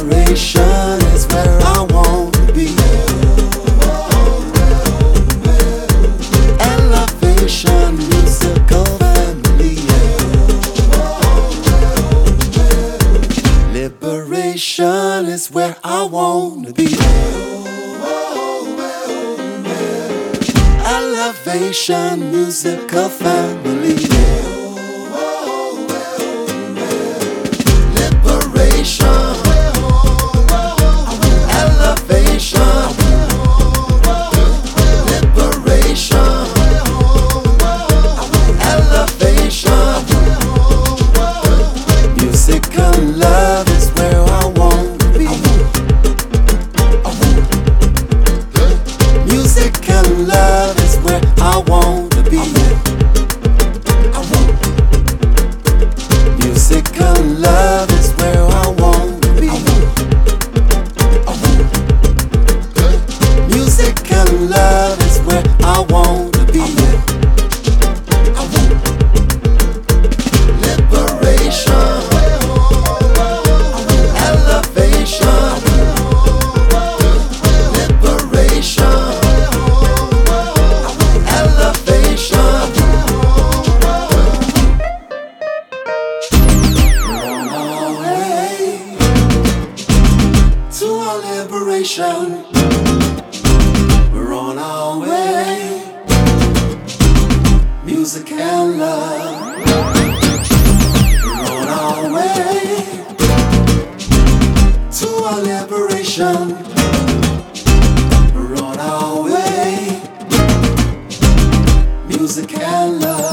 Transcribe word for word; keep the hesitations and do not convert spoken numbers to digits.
Liberation is where I want to be. Elevation, musical family. Liberation is where I want to be. Elevation, musical family. Liberation, elevation, liberation, elevation. Musical love is where I want to be. Musical love is where I want to be. Musical love is where I want to be. Musical love is where I want to be. Liberation, elevation, liberation, elevation. To our liberation, we're on our way. Music and love, we're on our way. To our liberation, we're on our way. Music and love.